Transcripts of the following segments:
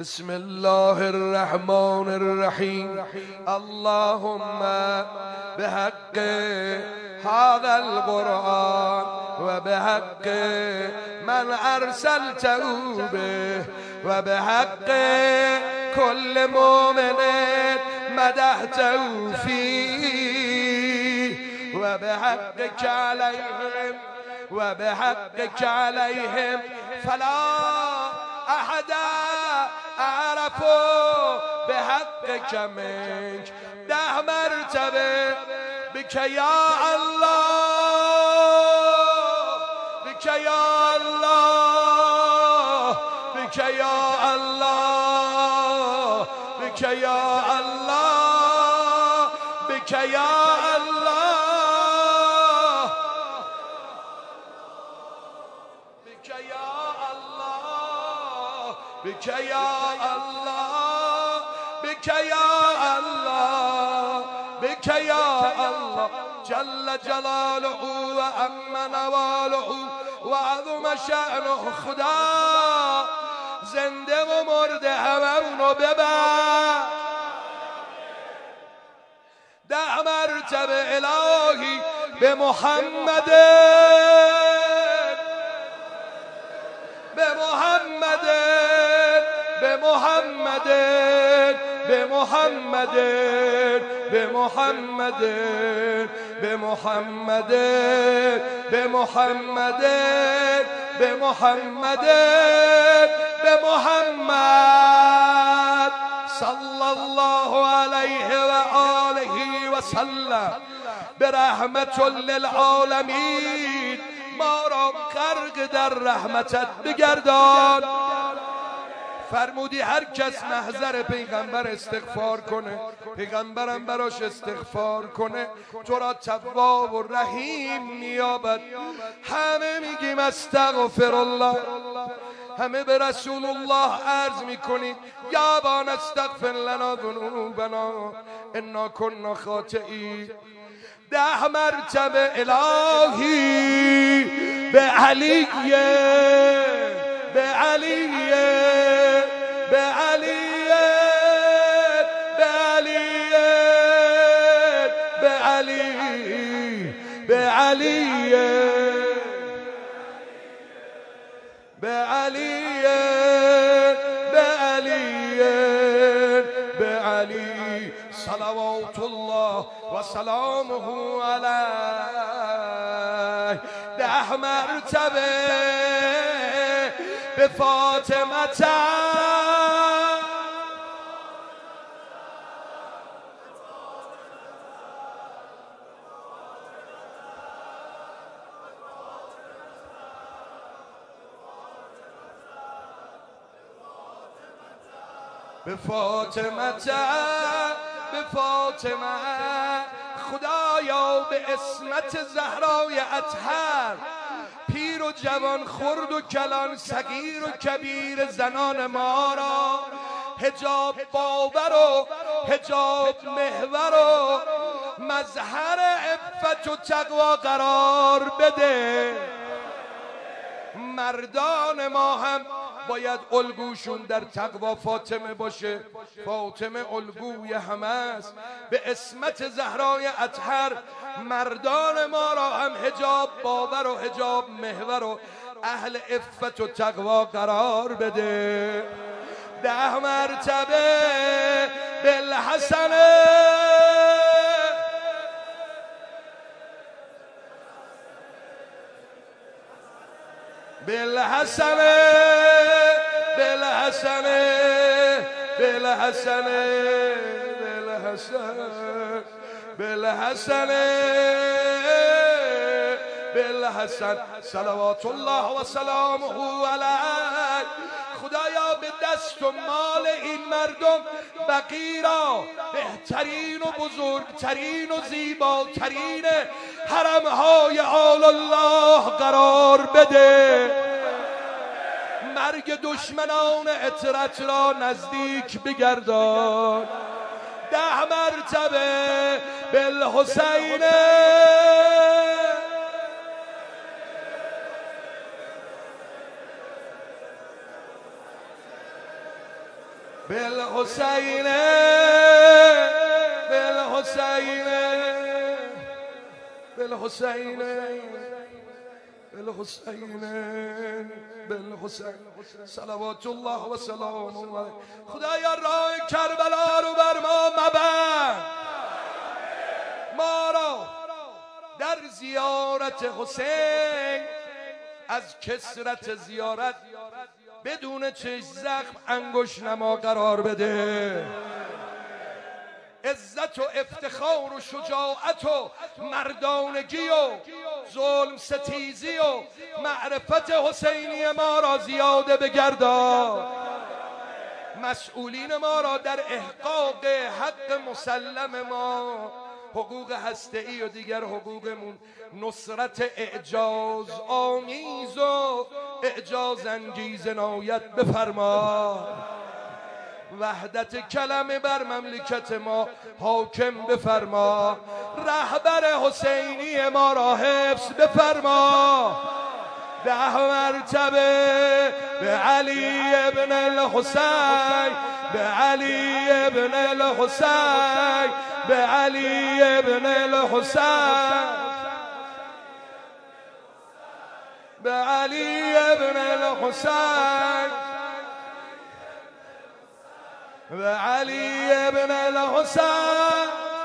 بسم الله الرحمن الرحيم. اللهم بحق هذا القرآن وبحق من أرسلته به وبحق كل مؤمن مدحته فيه وبحقك عليهم فلا أحد أعرف بحقك منك. 10 مرتبه بك يا الله، بك يا الله، بك يا الله، بك يا الله، بك يا الله، بك يا الله، بك يا الله، بك يا الله، بك يا الله جل جلاله وعم نواله وعظم شأنه. خدا زنده و مرده همه اونو ببر. 10 مرتبه الهی به محمد، به محمد، به محمد، به محمد، به محمد، به محمد، به محمد، به محمد، به محمد صلی الله علیه و آله و سلم به رحمت للعالمین ما را غرق در رحمتت بگردان. فرمودی هر کس محضر پیغمبر استغفار کنه، پیغمبرم براش استغفار کنه، تو را تواب و رحیم میابد. همه میگیم استغفر الله، همه به رسول الله عرض میکنیم یا بان استغفر لنا ذنوبنا انا كنا خاطئین. 10 مرتبه الهی به علیه، به علیه، به علیه، به علیه، به علیه، به علیه، به علیه، به علیه، به علی صلوات الله و سلامه علیه. 10 مرتبه به فاطمه به فاطمه، به فاطمه خدایا به عصمت زهرای اطهر پیر و جوان، خرد و کلان، صغیر و کبیر زنان ما را حجاب باور و حجاب محور و مظهر عفت و تقوا قرار بده. مردان ما هم باید الگوشون در تقوا فاطمه باشه. فاطمه الگوی همه است. به عصمت زهرای اطهر مردان ما را هم حجاب باور و حجاب محور و اهل عفت و تقوا قرار بده. 10 مرتبه بالحسن، بالحسن، بالحسن، بالحسن، بالحسن، بالحسن، بالحسن صلوات الله و سلامه علیه. خدایا به دست و مال این مردم بقی را بهترین و بزرگترین و زیباترین حرمهای آل الله قرار بده. مرگ دشمنان اطرت را نزدیک بگردان. 10 مرتبه بالحسین، بالحسین بالحسین بالحسین بالحسین بالحسین صلوات الله و سلامه علیه. خدایا راه کربلا رو بر ما مبند، ما را در زیارت حسین از کثرت زیارت بدون چشم زخم انگشت نما قرار بده. عزت و افتخار و شجاعت و مردانگی و ظلم ستیزی و معرفت حسینی ما را زیاده بگردان. مسئولین ما را در احقاق حق مسلم ما، حقوق هسته‌ای و دیگر حقوقمون، نصرت اعجاز آمیز و اعجاز انگیز عنایت بفرما. وحدت کلمه بر مملکت ما حاکم بفرما. رهبر حسینی ما را حفظ بفرما. 10 مرتبه به علی ابن الحسین، به علی ابن الحسین، به علی ابن الحسین، به علی ابن الحسین، به علی ابن الحسین،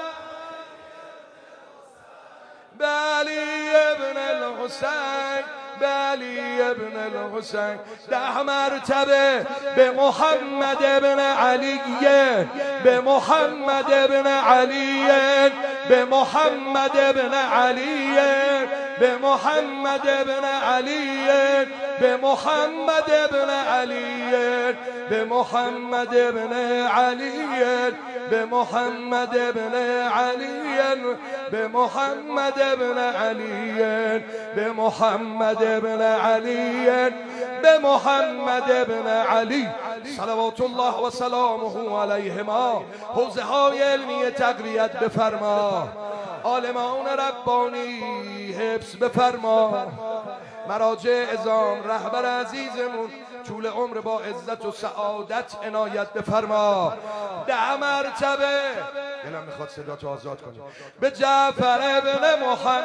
به علی ابن الحسین، به علی ابن الحسین. 10 مرتبه به محمد ابن علی، به محمد ابن علی، به محمد ابن علی، به محمد ابن علی، به محمد ابن علی، به محمد ابن علی، به محمد ابن علی، به محمد ابن علی، به محمد ابن علی، به محمد ابن علی صلوات الله و سلامه علیهما. حوزه های علمی تقویت بفرما. عالمان ربانی حفظ بفرما. مراجع عظام، رهبر عزیزمون طول عمر با عزت و سعادت عنایت بفرما. 10 مرتبه دلم میخواد صدا تو آزاد کنی به جعفر ابن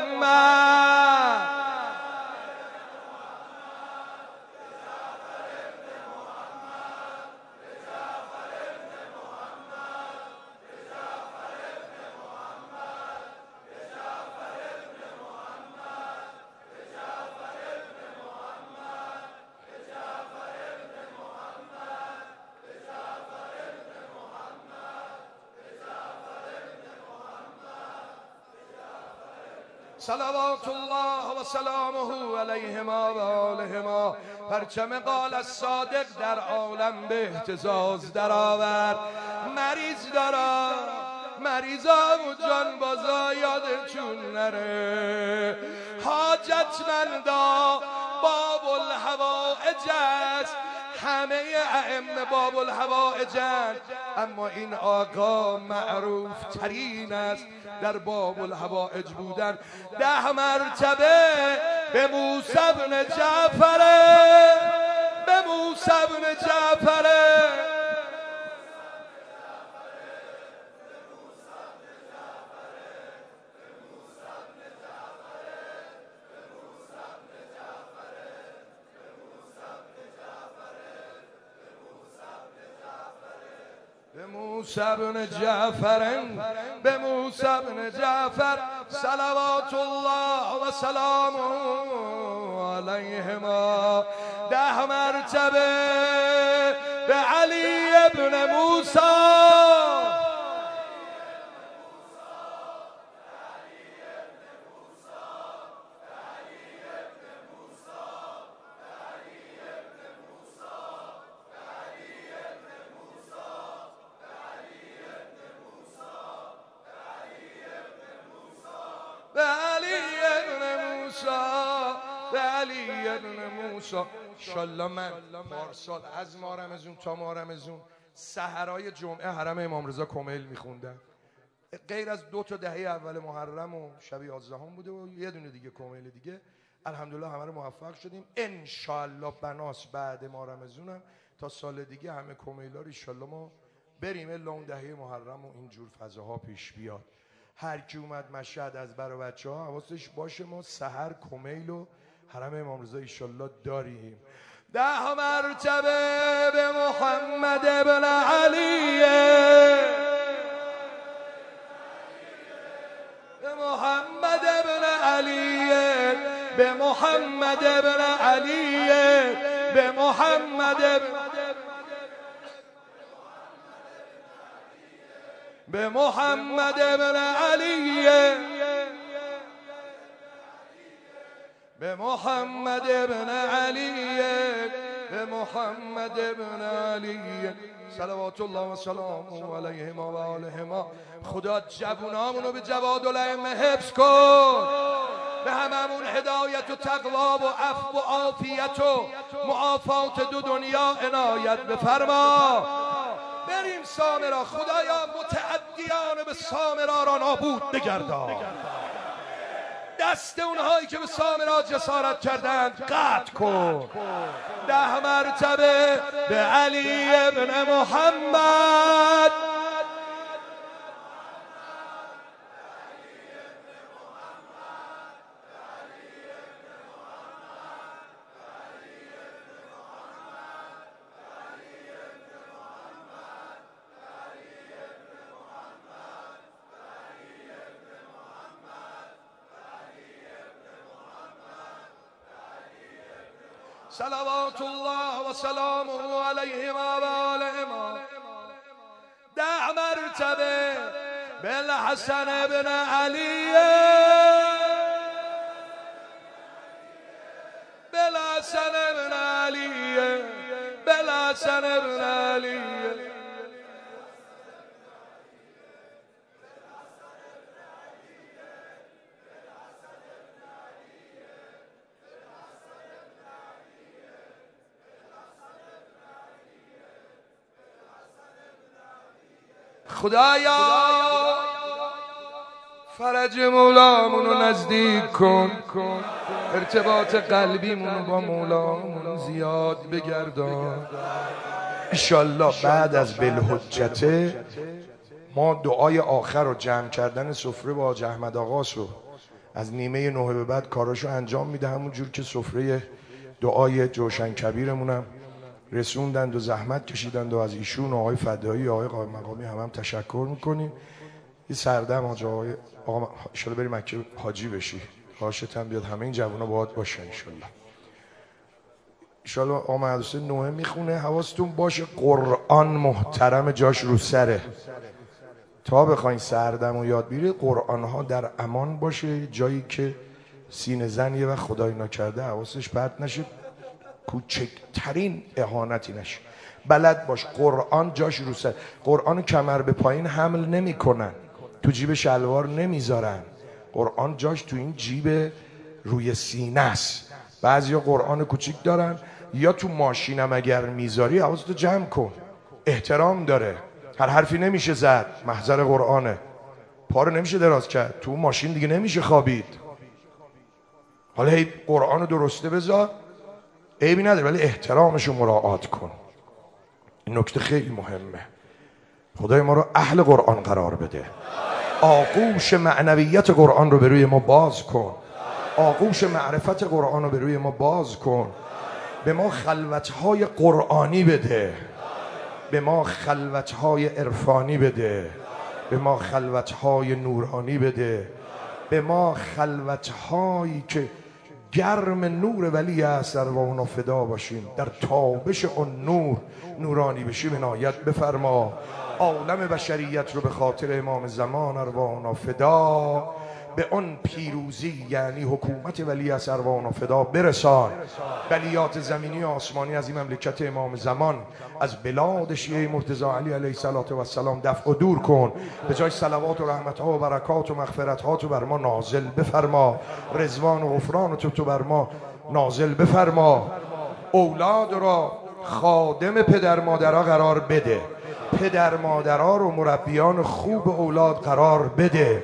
محمد، صلوات الله و سلامه علیهما و آلهما. پرچم قال الصادق در عالم به اهتزاز درآورد. مریض دارا مریضا و جان بازا یادشون نره. حاجتمندا باب الحوائج است، همه ائمه باب الحوائجن، اما این آقا معروف ترین است در باب الحوائج بودن. 10 مرتبه به موسی بن جعفر، به موسی بن جعفر، به موسی بن جعفر، به موسی بن جعفر صلوات الله و سلامه علیهما. 10 مرتبه به علی ابن موسی، به علی ابن موسی، به علی ابن موسی. انشالله من پارسال از ماه رمضان تا ماه رمضان سحرای جمعه حرم امام رضا کمیل میخوندم. غیر از 2 تا دهه اول محرم و شب 11 بوده و یه دونه دیگه کمیل دیگه. الحمدلله همه رو موفق شدیم. انشالله بناس بعد ماه رمضانم تا سال دیگه همه کمیلا رو ایشالله ما بریم الا اون دهه محرم و اینجور فضاها پیش بیاد. هر کی اومد مشهد از برا بچه ها حواسش باشه ما سحر کمیل و حرم امام رضا ایشالله داریم. 10 مرتبه به محمد ابن علیه، به محمد ابن علیه، به محمد ابن علیه، به محمد ابن به محمد ابن علیه، به محمد ابن علیه، به محمد ابن علیه صلوات الله و سلامه علیهما و آلهما. خدا جوونامونو به جواد الائمه حفظ کن، به هممون هدایت و تقوا و عفو و عافیت و معافات دو دنیا عنایت بفرما. بریم سامرا، خدایا متعدیان به سامرا را نابود بگردان، دست اونهایی که به سامرا جسارت کردند قطع کن. 10 مرتبه به علی ابن محمد، صلوات الله و سلامه علیهما و آلهما. 10 مرتبه بالحسن بن علی، بالحسن بن علی، بالحسن بن علی. خدایا فرج مولامونو نزدیک کن، ارتباط قلبیمونو با مولامونو زیاد بگردان. انشالله بعد از بالحجته ما دعای آخر رو جمع کردن سفره با حاج احمد آقاس رو از نیمه 9 به بعد کاراشو انجام میده، همون جور که سفره دعای جوشن کبیرمونم رسوندند و زحمت کشیدند و از ایشون و آقای فدایی و آقای قائم مقامی هم تشکر میکنیم. یه سردم آقا انشالله بریم مکه حاجی بشی، حاشت هم بیاد همه این جوونا باهات باشه انشالله. انشالله آقا مهدوسه نوه میخونه، حواستون باشه قرآن محترم جاش رو سره، تا بخواین سردم و یاد بیرید قرآن ها در امان باشه، جایی که سینه زن یه وقت خدای نکرده حواسش پرت نشه، کوچکترین اهانتی نشه. بلد باش قرآن جاش رو سر، قرآن کمر به پایین حمل نمی کنن، تو جیب شلوار نمیذارن، قرآن جاش تو این جیب روی سینه است. بعضیا قرآن کوچیک دارن، یا تو ماشینم اگر میذاری حواستو جمع کن، احترام داره، هر حرفی نمیشه زد، محضر قرآنه، پا رو نمیشه دراز کرد، تو ماشین دیگه نمیشه خوابید. حالا هی قرآن رو درسته بذار عیبی نداره، ولی احترامش رو مراعات کن. این نکته خیلی مهمه. خدای ما رو اهل قرآن قرار بده، آغوش معنویت قرآن رو به روی ما باز کن، آغوش معرفت قرآن رو به روی ما باز کن، به ما خلوتهای قرآنی بده، به ما خلوتهای عرفانی بده، به ما خلوتهای نورانی بده، به ما خلوتهایی که گرم نور ولی است در وانا فدا باشیم، در تابش اون نور نورانی بشیم عنایت بفرما. عالم بشریت رو به خاطر امام زمان ارواحنا فدا به اون پیروزی یعنی حکومت ولی از ارواحنا فدا برسان. بلیات زمینی و آسمانی از این مملکت امام زمان از بلاد شیعه مرتضی علی علیه السلام دفع و دور کن، به جای صلوات و رحمت ها و برکات و مغفرت ها تو بر ما نازل بفرما، رضوان و غفران تو بر ما نازل بفرما. اولاد را خادم پدر مادرها قرار بده، پدر مادرها رو مربیان خوب اولاد قرار بده.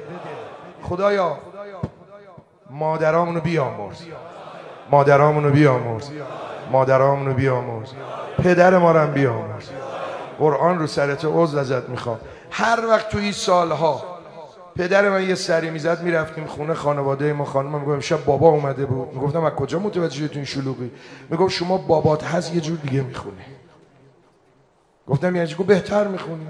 خدایا مادرامونو بیامرز، مادرامونو بیامرز، مادرامونو بیامرز، پدر ما رو هم بیامرز. قرآن رو سرت عضو ازت میخوام. هر وقت توی این سالها پدر من یه سری میزد میرفتیم خونه خانواده ما، خانمم میگم شب بابا اومده بود، میگفتم از کجا متوجه شدی تو این شلوغی؟ میگفت شما بابات هست یه جور دیگه میخونی. گفتم یعنی چی؟ گفت بهتر میخونی.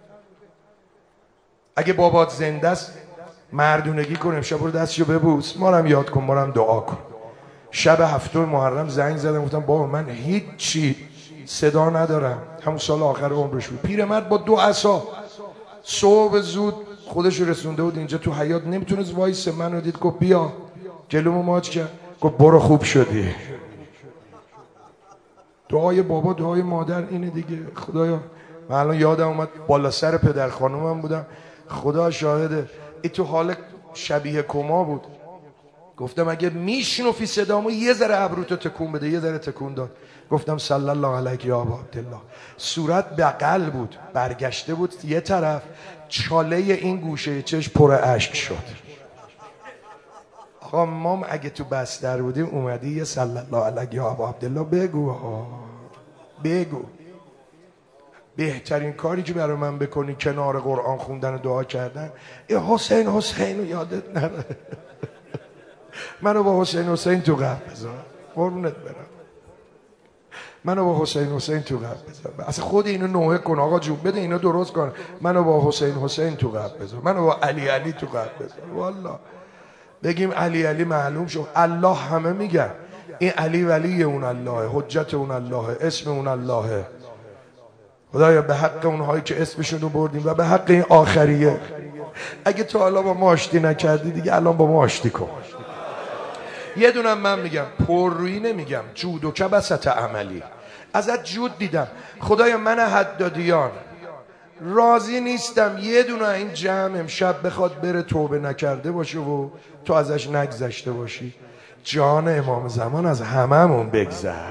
اگه بابات زنده است مردونگی کن، امشب برو دستشو ببوس، ما رو هم یاد کن، ما رو هم دعا کن. شب 7 محرم زنگ زدم گفتم بابا من هیچی صدا ندارم. همون سال آخر عمرش بود. پیرمرد با 2 عصا صبح زود خودش رسونده بود اینجا تو حیاط، نمیتونست وایسه. منو دید گفت بیا، جلومو ماچ کرد گفت برو خوب شدی. دعای بابا دعای مادر اینه دیگه. خدایا من الان یادم اومد بالا سر پدر خانومم بودم، خدا شاهده ای تو حال شبیه کما بود. گفتم اگه میشنفی صدامو یه ذره ابروتو تکون بده. یه ذره تکون داد. گفتم صلی الله علیک یا ابا عبدالله. صورت بغل بود، برگشته بود یه طرف، چاله این گوشه چشم پر اشک شد. آقا ما اگه تو بستر بودیم اومدی یه صلی الله علیک یا ابا عبدالله بگو ها، بگو. بهترین کاری که برای من بکنی کنار قرآن خوندن و دعا کردن، ای حسین حسین رو یادت نره. منو با حسین حسین تو قبر بذار، قربونت برم. منو با حسین حسین تو قبر بذار. اصلا خود اینو نوحه کن آقا جون، بده اینو درست کن. منو با حسین حسین تو قبر بذار، منو با علی علی تو قبر بذار. والله بگیم علی علی معلوم شد. الله همه میگن این علی ولی اون الله، حجت اون الله، اسم اون الله. خدایا به حق اونهایی که اسمشون رو بردیم و به حق این آخریه، اگه تو حالا با ما آشتی نکردی دیگه الان با ما آشتی کن. یه دونم من میگم، پررویی نمیگم، جود و کبسط عملی. ازت جود دیدم خدایا، من حدادیان راضی نیستم یه دونه این جمع امشب بخواد بره توبه نکرده باشه و تو ازش نگذشته باشی. جان امام زمان از هممون بگذر.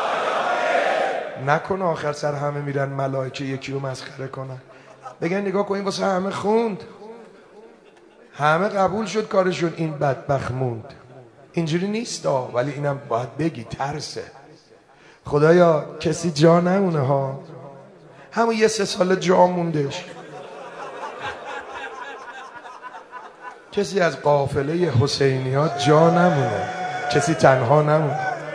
نکن آخر سر همه میرن ملائکه یکی رو مسخره کنن، بگن نگاه کن این واسه همه خوند، همه قبول شد کارشون، این بدبخت موند. اینجوری نیست ولی اینم باید بگی، ترسه. خدایا کسی جا نمونه ها. همون یه 3 سال جا موندش، کسی از قافله حسینیات جا نمونه، کسی تنها نمونه.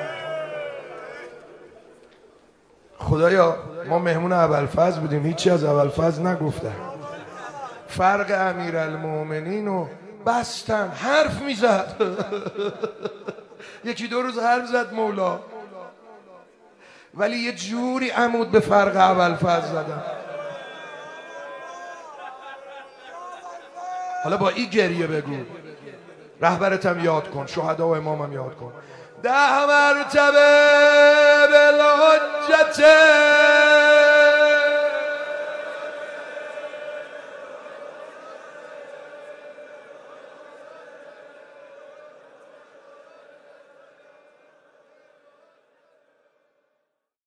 خدایا ما مهمون ابوالفضل بودیم، هیچی از ابوالفضل نگفتن. فرق امیرالمومنین رو بستن، حرف میزد. 1-2 روز حرف زد مولا، ولی یه جوری عمود به فرق ابوالفضل زدن. حالا با این گریه بگو، رهبرتم یاد کن، شهدا و امامم یاد کن. 10 مرتبه بالحجت